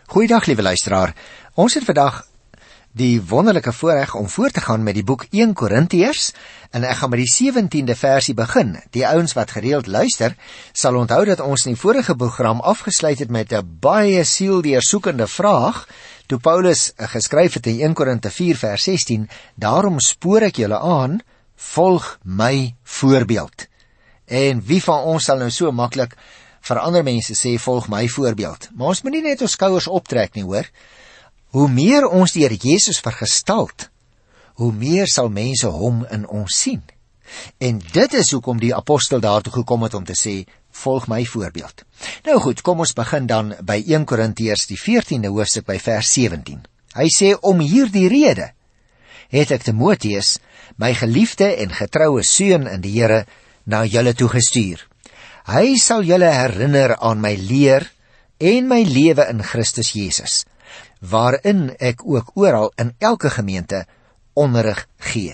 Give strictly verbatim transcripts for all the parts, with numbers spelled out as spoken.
Goeiedag, liewe luisteraar. Ons het vandag die wonderlike voorreg om voort te gaan met die boek Eerste Korintiërs, en ek gaan met die sewentiende versie begin. Die ouens wat gereeld luister, sal onthou dat ons in die vorige program afgesluit het met 'n baie sieldeursoekende vraag, toe Paulus geskryf het in Eerste Korintiërs vier vers sestien, daarom spoor ek julle aan, volg my voorbeeld. En wie van ons sal nou so maklik vir ander mense sê, volg my voorbeeld? Maar ons moet nie net ons skouers optrek nie, hoor. Hoe meer ons die Here Jesus vergestalt, hoe meer sal mense hom in ons sien. En dit is hoekom die apostel daartoe gekom het om te sê, volg my voorbeeld. Nou goed, kom ons begin dan by Eerste Korintiërs die veertiende hoofstuk by vers sewentien. Hy sê, om hierdie rede het ek Timoteus, my geliefde en getroue seun in die Here, na julle toe gestuur. Hy sal julle herinner aan my leer en my lewe in Christus Jesus, waarin ek ook oral in elke gemeente onderrig gee.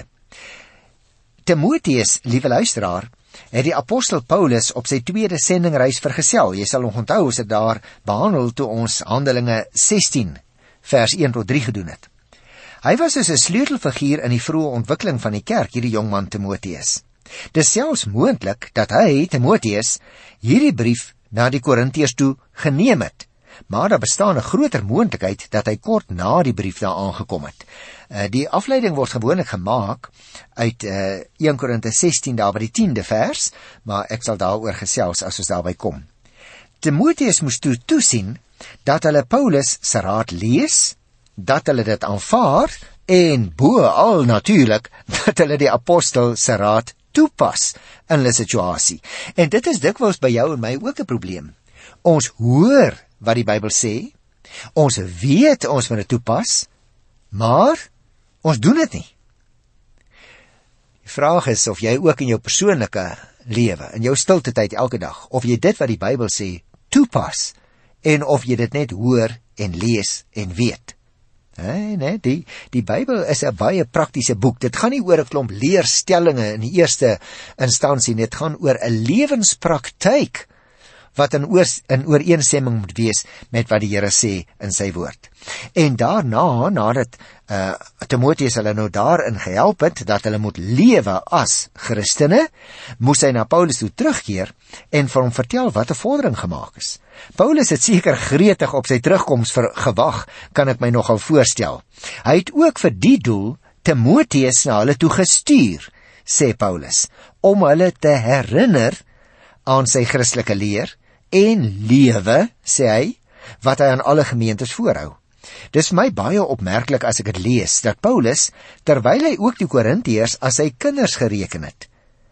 Timoteus, liewe luisteraar, het die apostel Paulus op sy tweede sendingreis vergesel. Jy sal nog onthou, ons het daar behandel toe ons Handelinge sestien, vers een tot drie gedoen het. Hy was dus 'n sleutelfiguur in die vroeë ontwikkeling van die kerk, hierdie jongman Timoteus. Dis selfs moontlik dat hy, Timoteus, hierdie brief na die Korintiërs toe geneem het, maar daar bestaan 'n groter moontlikheid dat hy kort na die brief daar aangekom het. Uh, die afleiding word gewoonlik gemaak uit uh, Eerste Korintiërs sestien daar by die tiende vers, maar ek sal daaroor gesels as ons daarby kom. Timoteus moes toe toesien dat hulle Paulus se raad lees, dat hulle dit aanvaar en bo al natuurlik dat hulle die apostel se raad toepas in hulle situasie. En dit is dikwels by jou en my ook 'n probleem. Ons hoor wat die Bybel sê, ons weet ons moet dit toepas, maar ons doen dit nie. Die vraag is of jy ook in jou persoonlike lewe, in jou stilte tyd elke dag, of jy dit wat die Bybel sê toepas, en of jy dit net hoor en lees en weet. Nee, nee, die, die Bybel is 'n baie praktiese boek. Dit gaan nie oor 'n klomp leerstellinge in die eerste instansie, dit gaan oor 'n lewenspraktyk wat in, oors, in ooreenstemming moet wees met wat die Here sê in sy woord. En daarna, nadat uh, Timoteus hulle nou daarin gehelp het, dat hulle moet lewe as Christene, moes hy na Paulus toe terugkeer en vir hom vertel wat 'n vordering gemaak is. Paulus het seker gretig op sy terugkoms vir gewag, kan ek my nogal voorstel. Hy het ook vir die doel Timoteus na hulle toe gestuur, sê Paulus, om hulle te herinner aan sy Christelike leer en lewe, sê hy, wat hy aan alle gemeentes voorhou. Dis my baie opmerklik as ek dit lees, dat Paulus, terwyl hy ook die Korintiërs as sy kinders gereken het,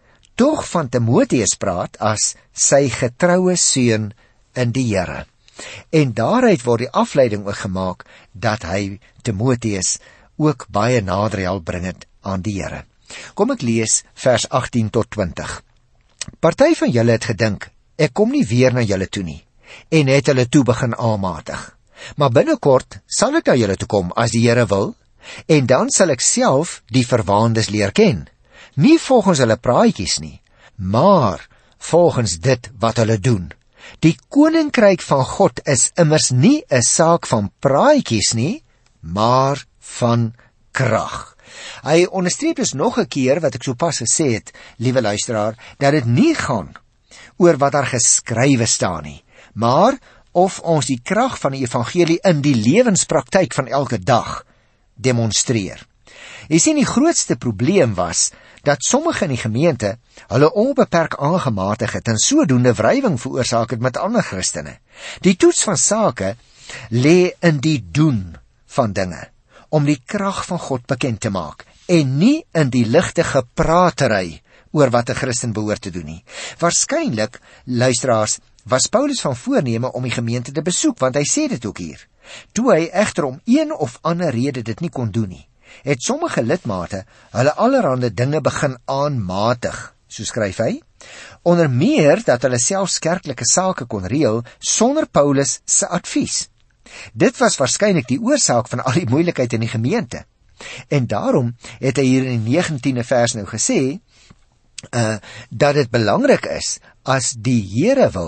tog van Timoteus praat as sy getroue seun in die Here. En daaruit word die afleiding ook gemaak dat hy Timoteus ook baie nader help bring het aan die Here. Kom ek lees vers agttien tot twintig. Party van julle het gedink, ek kom nie weer na julle toe nie, en het hulle toe begin aanmatig. Maar binnekort sal ek na julle toe kom, as die Here wil, en dan sal ek self die verwaandes leer ken. Nie volgens hulle praatjies nie, maar volgens dit wat hulle doen. Die koninkryk van God is immers nie 'n saak van praatjies nie, maar van krag. Hy onderstreep dus nog 'n keer wat ek sopas gesê het, liewe luisteraar, dat dit nie gaan oor wat daar geskrywe staan nie, maar of ons die krag van die evangelie in die lewenspraktyk van elke dag demonstreer. Jy sien, die grootste probleem was dat sommige in die gemeente hulle onbeperk aangematig het en sodoende wrywing veroorsaak het met ander Christene. Die toets van sake lê in die doen van dinge, om die krag van God bekend te maak, en nie in die ligte gepratery oor wat 'n Christen behoort te doen nie. Waarskynlik, luisteraars, was Paulus van voorneme om die gemeente te besoek, want hy sê dit ook hier. Toe hy egter om een of ander rede dit nie kon doen nie, het sommige lidmate hulle allerhande dinge begin aanmatig, so skryf hy, onder meer dat hulle selfs kerklike sake kon reël sonder Paulus se advies. Dit was waarskynlik die oorsaak van al die moeilikheid in die gemeente. En daarom het hy hier in die negentiende vers nou gesê, uh, dat dit belangrik is, as die Here wil,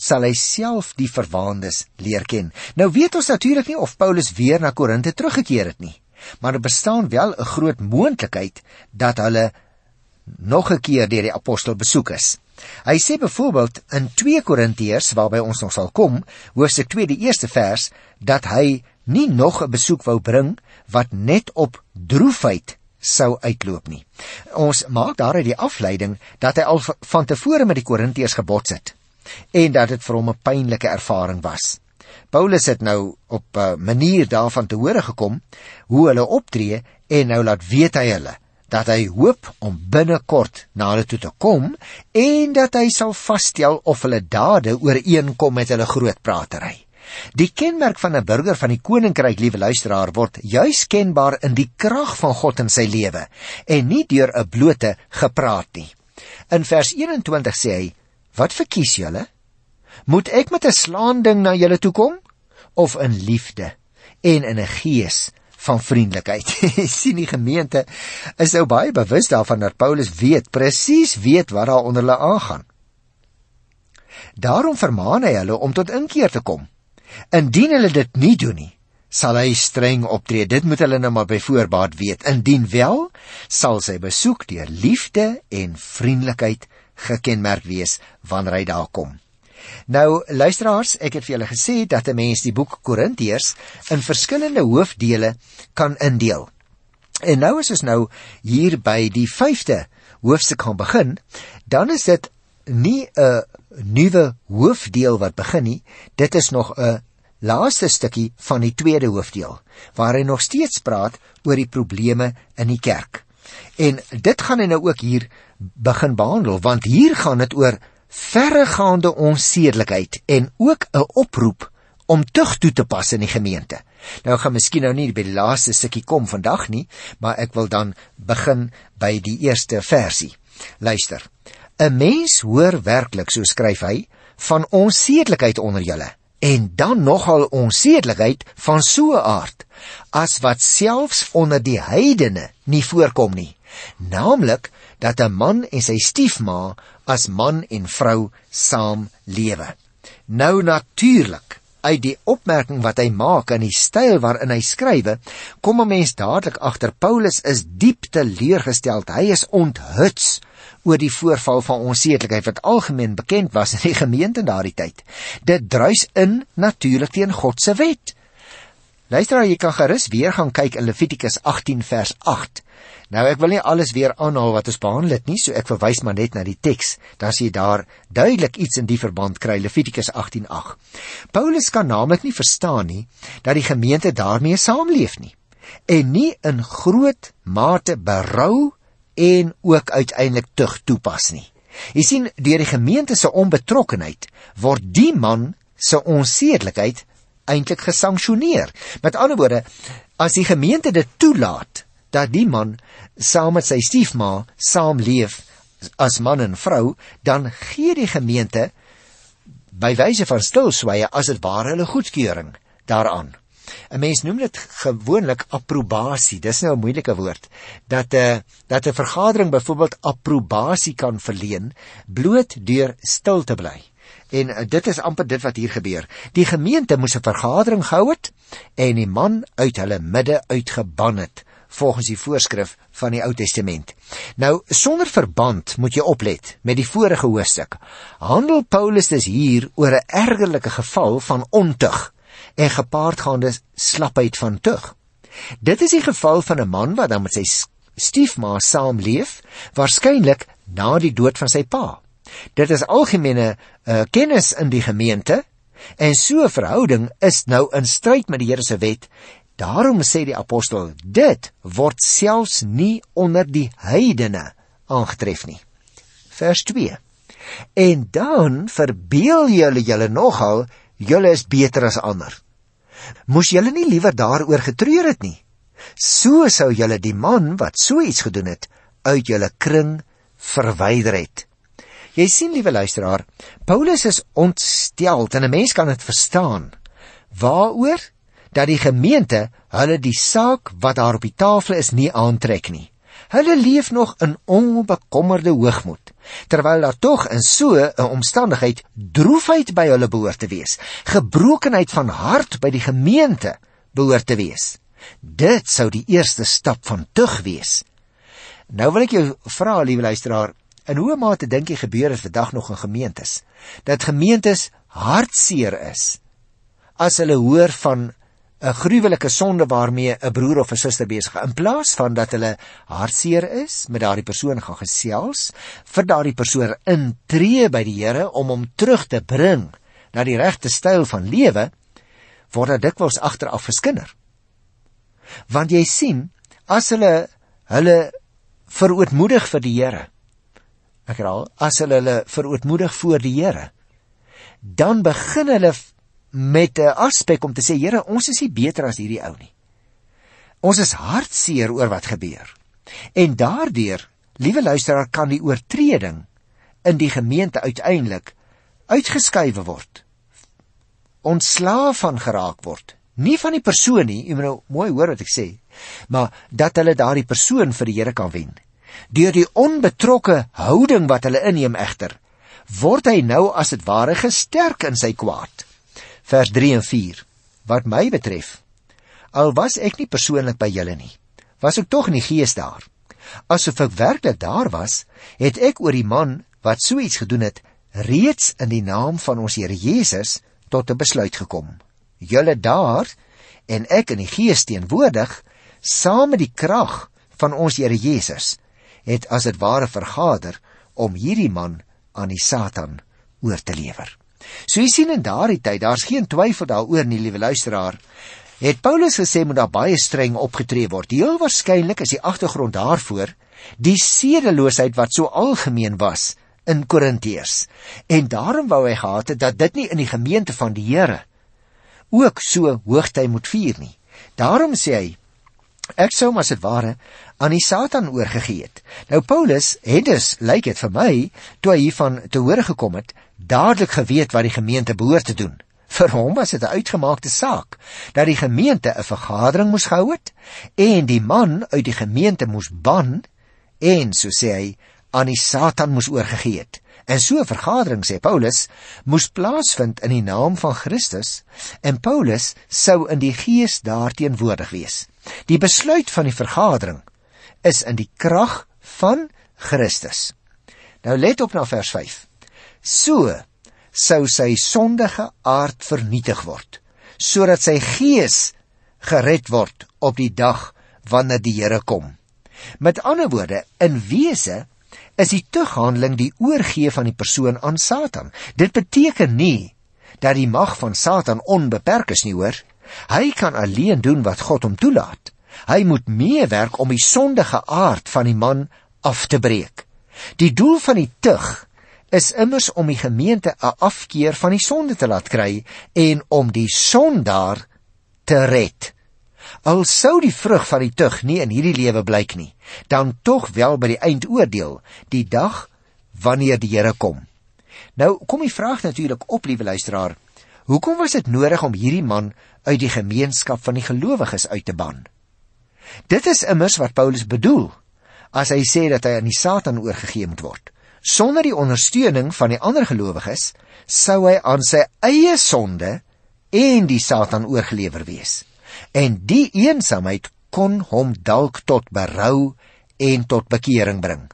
sal hy self die verwaandes leer ken. Nou weet ons natuurlik nie of Paulus weer na Korinthe teruggekeer het nie, maar er bestaan wel 'n groot moontlikheid dat hulle nog 'n keer deur die apostel besoek is. Hy sê byvoorbeeld in twee Korintiërs, waarby ons nog sal kom, hoofstuk twee die eerste vers, dat hy nie nog 'n besoek wou bring wat net op droefheid sou uitloop nie. Ons maak daaruit die afleiding dat hy al van tevore met die Korintiërs gebots het en dat dit vir hom 'n pynlike ervaring was. Paulus het nou op 'n manier daarvan te hore gekom hoe hulle optree en nou laat weet hy hulle dat hy hoop om binnekort na hulle toe te kom en dat hy sal vasstel of hulle dade ooreenkom met hulle grootpratery. Die kenmerk van 'n burger van die koninkryk, liewe luisteraar, word juis kenbaar in die krag van God in sy lewe en nie deur 'n blote gepraat nie. In vers eenentwintig sê hy: "Wat verkies julle? Moet ek met 'n slaanding na julle toe kom of in liefde en in 'n gees van vriendelikheid?" Sien, die gemeente is nou baie bewus daarvan dat Paulus weet, presies weet wat daar onder hulle aangaan. Daarom vermaan hy hulle om tot inkeer te kom. Indien hulle dit nie doen nie, sal hy streng optree. Dit moet hulle nou maar by voorbaat weet. Indien wel, sal sy besoek deur liefde en vriendelikheid gekenmerk wees wanneer hy daar kom. Nou, luisteraars, ek het vir julle gesê dat 'n mens die boek Korintiërs in verskillende hoofdele kan indeel. En nou as ons nou hier by die vyfde hoofstuk gaan begin, dan is dit nie 'n nuwe hoofdeel wat begin nie, dit is nog 'n laaste stukkie van die tweede hoofdeel, waar hy nog steeds praat oor die probleme in die kerk. En dit gaan hy nou ook hier begin behandel, want hier gaan dit oor verregaande onsedelikheid en ook 'n oproep om tug toe te pas in die gemeente. Nou gaan miskien nou nie by die laaste stukkie kom vandag nie, maar ek wil dan begin by die eerste versie. Luister. 'n Mens hoor werklik, so skryf hy, van onsedelikheid onder julle, en dan nogal onsedelikheid van so 'n aard, as wat selfs onder die heidene nie voorkom nie, naamlik dat 'n man en sy stiefma as man en vrou saam lewe. Nou natuurlik, uit die opmerking wat hy maak en die styl waarin hy skrywe, kom 'n mens dadelik agter, Paulus is diep teleurgesteld, hy is onthuts oor die voorval van onsedelikheid wat algemeen bekend was in die gemeente in daardie tyd. Dit druis in natuurlik teen God se wet. Luister, jy kan gerus weer gaan kyk in Levitikus agttien vers agt. Nou ek wil nie alles weer aanhaal wat ons behandel het nie, so ek verwys maar net na die teks, dan sien jy daar duidelik iets in die verband kry, Levitikus agttien agt. Paulus kan naamlik nie verstaan nie, dat die gemeente daarmee saamleef nie, en nie in groot mate berou en ook uiteindelik tug toepas nie. Jy sien, deur die gemeente se onbetrokkenheid, word die man se onsedelikheid eintlik gesanksioneer. Met ander woorde, as die gemeente dit toelaat, dat die man saam met sy stiefma saamleef as man en vrou, dan gee die gemeente by wyse van stilswye as dit ware hulle goedkeuring daaraan. 'n Mens noem dit gewoonlik approbasie. Dis nou 'n moeilike woord. Dat 'n uh, dat 'n vergadering byvoorbeeld approbasie kan verleen bloot deur stil te bly. En uh, dit is amper dit wat hier gebeur. Die gemeente moes 'n vergadering gehou het en die man uit hulle midde uitgeban het, volgens die voorskrif van die Ou Testament. Nou, sonder verband moet jy oplet met die vorige hoofstuk. Handel Paulus dus hier oor 'n ergerlike geval van ontug en gepaardgaande slapheid van tug. Dit is die geval van 'n man wat dan met sy stiefma saamleef, waarskynlik na die dood van sy pa. Dit is algemene uh, kennis in die gemeente, en so 'n verhouding is nou in stryd met die Here se wet. Daarom sê die apostel, dit word selfs nie onder die heidene aangetref nie. Vers twee. En dan verbeel julle julle nogal, julle is beter as ander. Moes julle nie liewer daaroor getreur het nie? So sou julle die man wat so iets gedoen het, uit julle kring verwyder het. Jy sien, liewe luisteraar, Paulus is ontsteld, en 'n mens kan dit verstaan. Waaroor? Dat die gemeente hulle die saak wat daar op die tafel is nie aantrek nie. Hulle leef nog in onbekommerde hoogmoed, terwyl daar tog in so 'n omstandigheid droefheid by hulle behoort te wees, gebrokenheid van hart by die gemeente behoort te wees. Dit sou die eerste stap van tug wees. Nou wil ek jou vra, liewe luisteraar, in hoe mate dink jy gebeur dit vandag nog in gemeentes, dat gemeentes hartseer is, as hulle hoor van 'n gruwelike sonde waarmee 'n broer of 'n suster besig is, in plaas van dat hulle hartseer is, met daardie persoon gaan gesels, vir daardie persoon intree by die Here om hom terug te bring na die regte styl van lewe, word dit dikwels agteraf geskinder. Want jy sien, as hulle hulle verootmoedig vir die Here, ek herhaal, as hulle hulle verootmoedig voor die Here, dan begin hulle met 'n aspek om te sê, Here, ons is nie beter as hierdie ou nie. Ons is hartseer oor wat gebeur. En daardeur, liewe luisteraar, kan die oortreding in die gemeente uiteindelik uitgeskuiwe word, ontslae van geraak word. Nie van die persoon nie, jy moet nou mooi hoor wat ek sê, maar dat hulle daardie persoon vir die Here kan wen. Deur die onbetrokke houding wat hulle inneem egter, word hy nou as het ware gesterk in sy kwaad. Vers drie en vier, wat my betref, al was ek nie persoonlik by julle nie, was ek tog in die gees daar. Asof ek werklik daar was, het ek oor die man wat so iets gedoen het, reeds in die naam van ons Here Jesus tot 'n besluit gekom. Julle daar, en ek in die gees teenwoordig, saam met die krag van ons Here Jesus, het as het ware vergader om hierdie man aan die Satan oor te lewer. So jy sien in daardie tyd, daar's geen twyfel daaroor nie, liewe luisteraar, het Paulus gesê moet daar baie streng opgetree word. Heel waarskynlik is die agtergrond daarvoor die sedeloosheid wat so algemeen was in Korintiërs. En daarom wou hy gehad het dat dit nie in die gemeente van die Here ook so hoogtyd moet vier nie. Daarom sê hy, ek sou maar as het ware aan die Satan oorgegee het. Nou Paulus het dus, lyk het vir my, toe hy hiervan te hore gekom het, dadelik geweet wat die gemeente behoort te doen. Vir hom was dit 'n uitgemaakte saak, dat die gemeente 'n vergadering moes gehou het, en die man uit die gemeente moes ban, en, so sê hy, aan die Satan moes oorgegee het. En so 'n vergadering, sê Paulus, moes plaasvind in die naam van Christus, en Paulus sou in die gees daar teenwoordig wees. Die besluit van die vergadering is in die krag van Christus. Nou let op na vers vyf. So sou sy sondige aard vernietig word, sodat sy gees gered word op die dag wanneer die Here kom. Met ander woorde, in wese is die tughandeling die oorgee van die persoon aan Satan. Dit beteken nie dat die mag van Satan onbeperk is nie, hoor. Hy kan alleen doen wat God hom toelaat. Hy moet meewerk om die sondige aard van die man af te breek. Die doel van die tug is immers om die gemeente 'n afkeer van die sonde te laat kry en om die sondaar te red. Al sou die vrug van die tug nie in hierdie lewe blyk nie, dan tog wel by die eindoordeel, die dag wanneer die Here kom. Nou kom die vraag natuurlik op, liewe luisteraar, hoekom was dit nodig om hierdie man uit die gemeenskap van die gelowiges uit te ban? Dit is immers wat Paulus bedoel, as hy sê dat hy aan die Satan oorgegee moet word. Sonder die ondersteuning van die ander gelowiges, sou hy aan sy eie sonde en die Satan oorgelewer wees. En die eensaamheid kon hom dalk tot berou en tot bekering bring.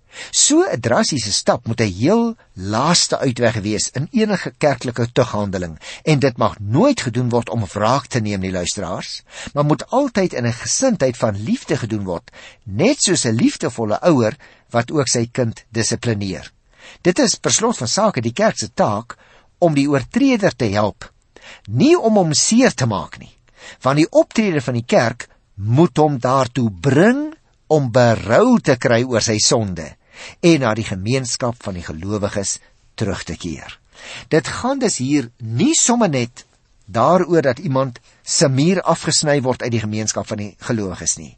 So 'n drastiese stap moet 'n heel laaste uitweg wees in enige kerklike tughandeling, en dit mag nooit gedoen word om wraak te neem, nie luisteraars, maar moet altyd in 'n gesindheid van liefde gedoen word, net soos 'n liefdevolle ouer wat ook sy kind dissiplineer. Dit is per slot van sake die kerk se taak om die oortreder te help, nie om hom seer te maak nie, want die optrede van die kerk moet hom daartoe bring om berou te kry oor sy sonde en na die gemeenskap van die gelowiges terug te keer. Dit gaan dus hier nie sommer net daaroor dat iemand se muur afgesny word uit die gemeenskap van die gelowiges nie.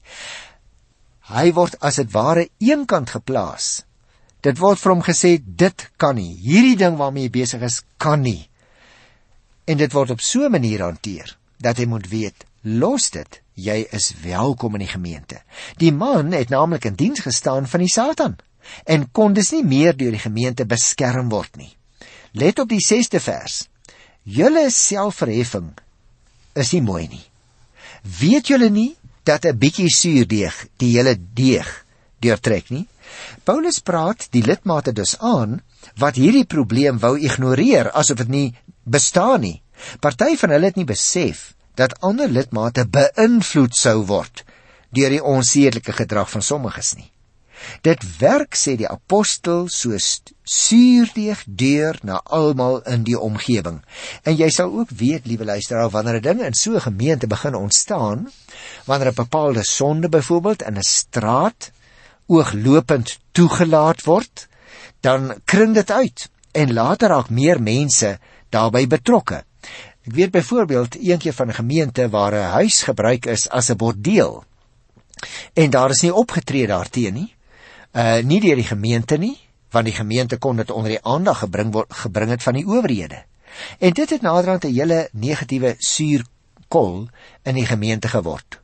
Hy word as het ware eenkant geplaas. Dit word vir hom gesê, dit kan nie, hierdie ding waarmee jy besig is, kan nie. En dit word op so 'n manier hanteer, dat hy moet weet, los dit, jy is welkom in die gemeente. Die man het naamlik in diens gestaan van die Satan, en kon dus nie meer deur die gemeente beskerm word nie. Let op die sesde vers. Julle selfverheffing is nie mooi nie. Weet julle nie, dat 'n bietjie suurdeeg die hele deeg deurtrek nie? Paulus praat die lidmate dus aan, wat hierdie probleem wou ignoreer, asof dit nie bestaan nie. Party van hulle het nie besef, dat ander lidmate beïnvloed sou word, deur die onsedelike gedrag van sommiges nie. Dit werk, sê die apostel, soos suurdeeg deur na almal in die omgewing. En jy sal ook weet, liewe luisteraar, wanneer 'n ding in so 'n gemeente begin ontstaan, wanneer 'n bepaalde sonde byvoorbeeld in 'n straat ooglopend toegelaat word, dan kring dit uit, en later raak meer mense daarbey betrokke. Ek weet byvoorbeeld een keer van 'n gemeente waar 'n huis gebruik is as 'n bordeel, en daar is nie opgetree daarteen nie, uh, nie deur die gemeente nie, want die gemeente kon dit onder die aandag gebring, word, gebring het van die owerhede. En dit het naderhand 'n hele negatiewe suurkol in die gemeente geword.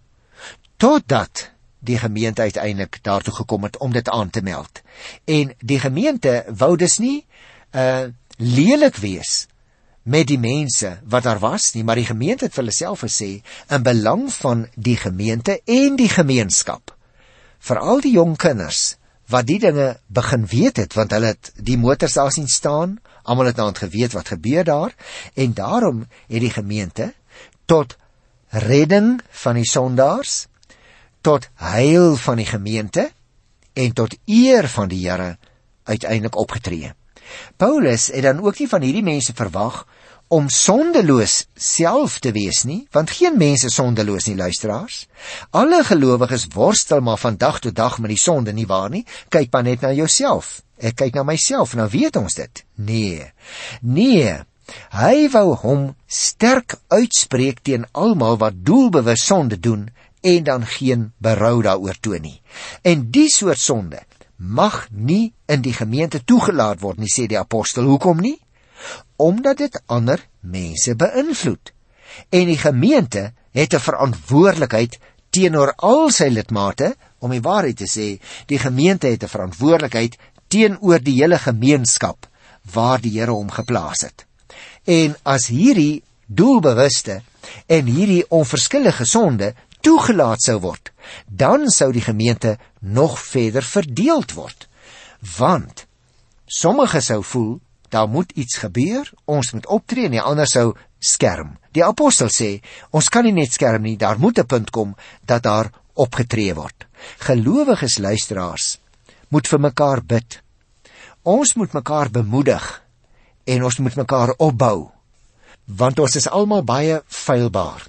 Totdat die gemeente uiteindelik daartoe gekom het om dit aan te meld. En die gemeente wou dus nie uh, lelik wees met die mense wat daar was nie, maar die gemeente het vir hulle self gesê, in belang van die gemeente en die gemeenskap, veral die jong kinders, wat die dinge begin weet het, want hulle het die motors daar sien staan, almal het nou geweet wat gebeur daar, en daarom het die gemeente tot redding van die sondaars, tot heil van die gemeente, en tot eer van die Here uiteindelik opgetree. Paulus het dan ook nie van hierdie mense verwag om sondeloos self te wees nie, want geen mens is sondeloos nie, luisteraars. Alle gelowiges worstel maar van dag tot dag met die sonde, nie waar nie? Kyk maar net na jouself. Ek kyk na myself, nou weet ons dit. Nee, nee, hy wou hom sterk uitspreek teen almal wat doelbewus sonde doen, en dan geen berou daaroor toon nie. En die soort sonde mag nie in die gemeente toegelaat word nie, sê die apostel. Hoekom nie? Omdat dit ander mense beïnvloed. En die gemeente het 'n verantwoordelikheid teenoor al sy lidmate, om die waarheid te sê, die gemeente het 'n verantwoordelikheid teenoor die hele gemeenskap waar die Here hom geplaas het. En as hierdie doelbewuste en hierdie onverskillige sonde toegelaat sou word, dan sou die gemeente nog verder verdeeld word. Want sommige sou voel, daar moet iets gebeur, ons moet optree, en die ander sou skerm. Die apostel sê, ons kan nie net skerm nie, daar moet 'n punt kom dat daar opgetree word. Gelowiges luisteraars moet vir mekaar bid. Ons moet mekaar bemoedig, en ons moet mekaar opbou, want ons is almal baie feilbaar.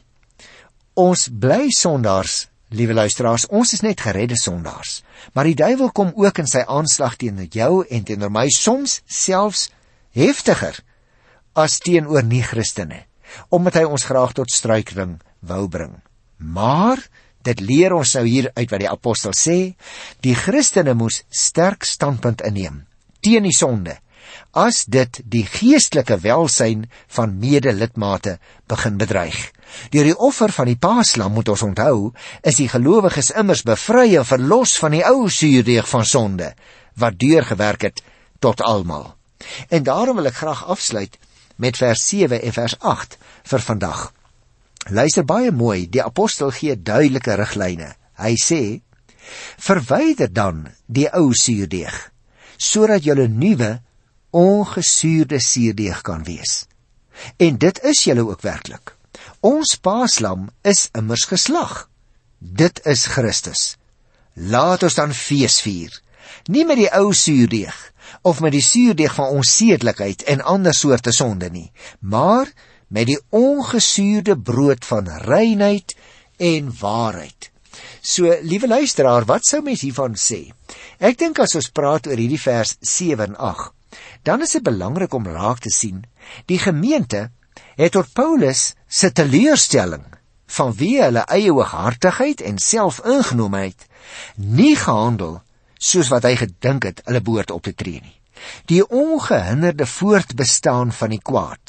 Ons bly sondaars, liewe luisteraars, ons is net geredde sondaars, maar die duiwel kom ook in sy aanslag teenoor jou en teenoor my, soms selfs heftiger as teenoor nie-Christene, omdat hy ons graag tot struikeling wou bring. Maar dit leer ons nou hier uit wat die apostel sê, die Christene moes sterk standpunt inneem teen die sonde, as dit die geestelike welsyn van mede-lidmate begin bedreig. Deur die offer van die paaslam, moet ons onthou, is die gelowiges immers bevry en verlos van die ou suurdeeg van sonde, wat deurgewerk het tot almal. En daarom wil ek graag afsluit met vers sewe en vers agt vir vandag. Luister baie mooi, die apostel gee duidelike riglyne. Hy sê, verwyder dan die ou suurdeeg, sodat julle nuwe, ongesuurde suurdeeg kan wees. En dit is julle ook werklik. Ons paaslam is immers geslag. Dit is Christus. Laat ons dan fees vier, nie met die ou suurdeeg, of met die suurdeeg van onsedelikheid en ander soorte sonde nie, maar met die ongesuurde brood van reinheid en waarheid. So, liewe luisteraar, wat sou mens hiervan sê? Ek dink as ons praat oor hierdie vers sewe en agt, dan is dit belangrik om raak te sien, die gemeente het tot Paulus se teleurstelling vanweë hulle eie hooghartigheid en selfingenomenheid nie gehandel soos wat hy gedink het hulle behoort op te tree nie. Die ongehinderde voortbestaan van die kwaad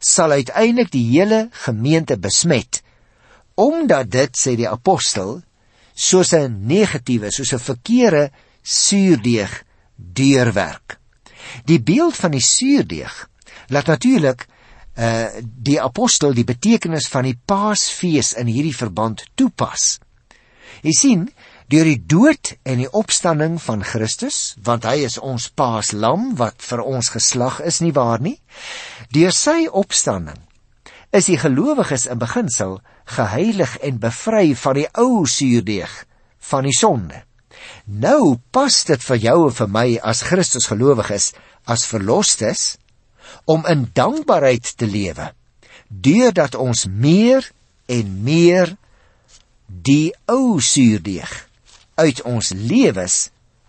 sal uiteindelik die hele gemeente besmet, omdat dit, sê die apostel, soos 'n negatiewe, soos 'n verkeerde suurdeeg deurwerk. Die beeld van die suurdeeg laat natuurlik uh, die apostel die betekenis van die Paasfees in hierdie verband toepas. Jy sien, deur die dood en die opstanding van Christus, want hy is ons paaslam wat vir ons geslag is, nie waar nie? Deur sy opstanding is die gelowiges in beginsel geheilig en bevry van die ou suurdeeg van die sonde. Nou pas dit vir jou en vir my as Christus gelowiges, as verlostes, om in dankbaarheid te lewe, deurdat ons meer en meer die ou suurdeeg uit ons lewens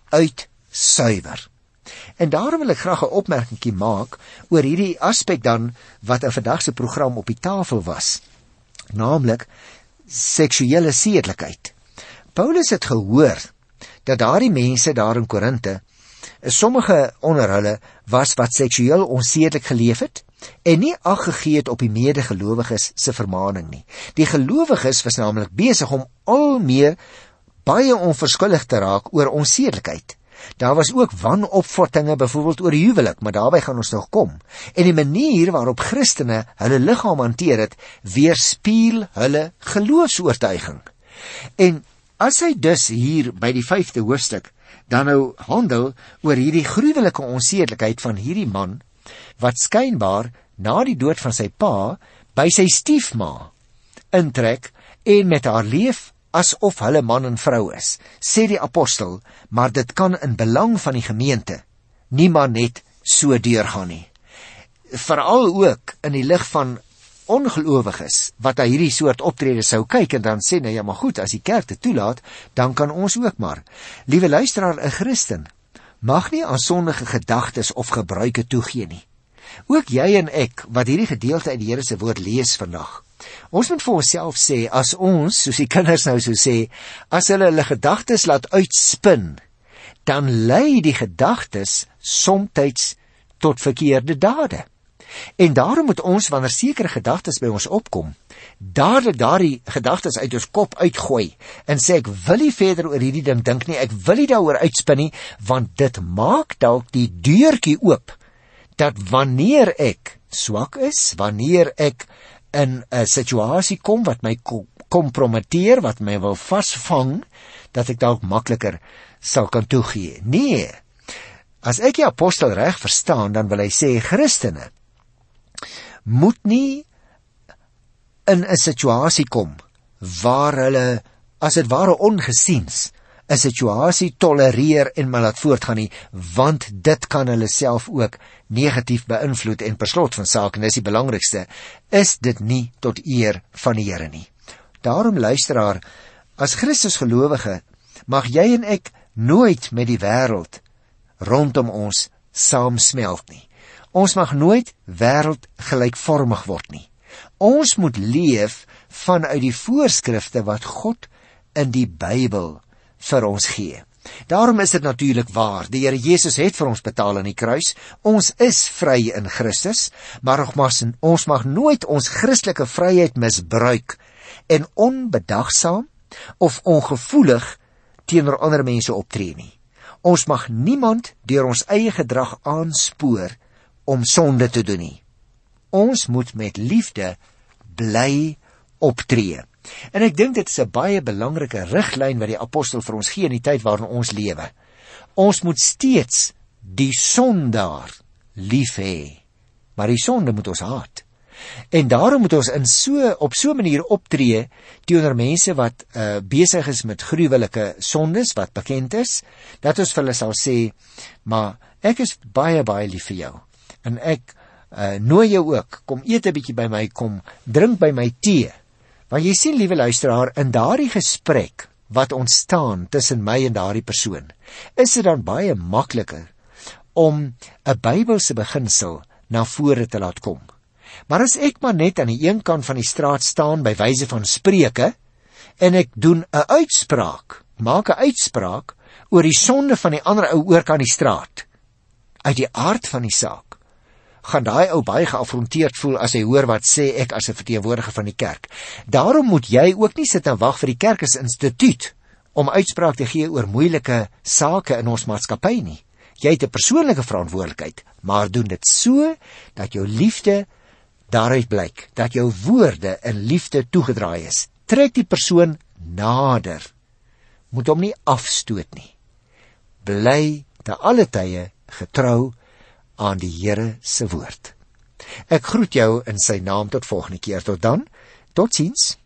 uitsuiwer. En daarom wil ek graag 'n opmerkingie maak oor hierdie aspek dan wat in vandag se program op die tafel was, naamlik seksuele sedelikheid. Paulus het gehoor dat daardie mense daar in Korinthe, sommige onder hulle was wat seksueel onsedelik geleef het en nie ag gegee het op die medegelowiges se vermaning nie. Die gelowiges was naamlik besig om al meer baie onverskillig te raak oor onsedelikheid. Daar was ook wanopvattinge byvoorbeeld oor die huwelik, maar daarby gaan ons nog kom. En die manier waarop Christene hulle liggaam hanteer het, weerspieël hulle geloofsoortuiging. En as hy dus hier by die vyfde hoofstuk dan nou handel oor hierdie gruwelike onsedelikheid van hierdie man, wat skynbaar na die dood van sy pa by sy stiefma intrek en met haar leef asof hulle man en vrou is, sê die apostel, maar dit kan in belang van die gemeente nie maar net so deurgaan nie. Veral ook in die lig van ongelowiges wat na hierdie soort optrede sou kyk en dan sê, nou ja, maar goed, as die kerk dit toelaat, dan kan ons ook maar. Liewe luisteraar, 'n Christen mag nie aan sondige gedagtes of gebruike toegee nie. Ook jy en ek, wat hierdie gedeelte uit die Here se woord lees vandag, ons moet vir onsself sê, as ons, soos die kinders nou so sê, as hulle hulle gedagtes laat uitspin, dan lei die gedagtes somtyds tot verkeerde dade. En daarom moet ons, wanneer sekere gedagtes by ons opkom, dadelik daardie gedagtes uit ons kop uitgooi en sê, ek wil nie verder oor hierdie ding dink nie, ek wil nie daaroor uitspin nie, want dit maak dalk die deurtjie oop, dat wanneer ek swak is, wanneer ek in 'n situasie kom wat my kompromiteer, wat my wil vasvang, dat ek dalk makliker sal kan toegee. Nee, as ek die apostel reg verstaan, dan wil hy sê, Christene moet nie in 'n situasie kom waar hulle, as dit ware ongesiens, 'n situasie tolereer en maar laat voortgaan nie, want dit kan hulle self ook negatief beïnvloed en per slot van sake, en dis die belangrikste, is dit nie tot eer van die Here nie. Daarom, luisteraar, as Christus gelowige, mag jy en ek nooit met die wêreld rondom ons saamsmelt nie. Ons mag nooit wêreldgelykvormig word nie. Ons moet leef vanuit die voorskrifte wat God in die Bybel vir ons gee. Daarom is dit natuurlik waar, die Here Jesus het vir ons betaal aan die kruis, ons is vry in Christus, maar ons mag nooit ons Christelike vryheid misbruik en onbedagsaam of ongevoelig teenoor ander mense optree nie. Ons mag niemand deur ons eie gedrag aanspoor om sonde te doen nie. Ons moet met liefde bly optree. En ek dink dit is 'n baie belangrike riglyn wat die apostel vir ons gee in die tyd waarin ons lewe. Ons moet steeds die sondaar lief hê, maar die sonde moet ons haat. En daarom moet ons in so op so 'n manier optree teenoor mense wat uh, besig is met gruwelike sondes wat bekend is, dat ons vir hulle sal sê, maar ek is baie baie lief vir jou. En ek uh, nooi jou ook, kom eet 'n bietjie by my, kom drink by my tee. Want jy sien, liewe luisteraar, in daardie gesprek wat ontstaan tussen my en daardie persoon, is dit dan baie makliker om 'n Bybelse beginsel na vore te laat kom. Maar as ek maar net aan die een kant van die straat staan by wyse van Spreuke en ek doen 'n uitspraak, maak 'n uitspraak oor die sonde van die ander ou oorkant die straat, uit die aard van die saak, gaan daai ou baie geafronteerd voel as hy hoor wat sê ek as 'n verteenwoordiger van die kerk. Daarom moet jy ook nie sit en wag vir die kerk as instituut om uitspraak te gee oor moeilike sake in ons maatskappy nie. Jy het 'n persoonlike verantwoordelikheid, maar doen dit so dat jou liefde daaruit blyk, dat jou woorde in liefde toegedraai is. Trek die persoon nader, moet hom nie afstoot nie. Bly te alle tye getrou aan die Here se woord. Ek groet jou in sy naam tot volgende keer. Tot dan, totsiens.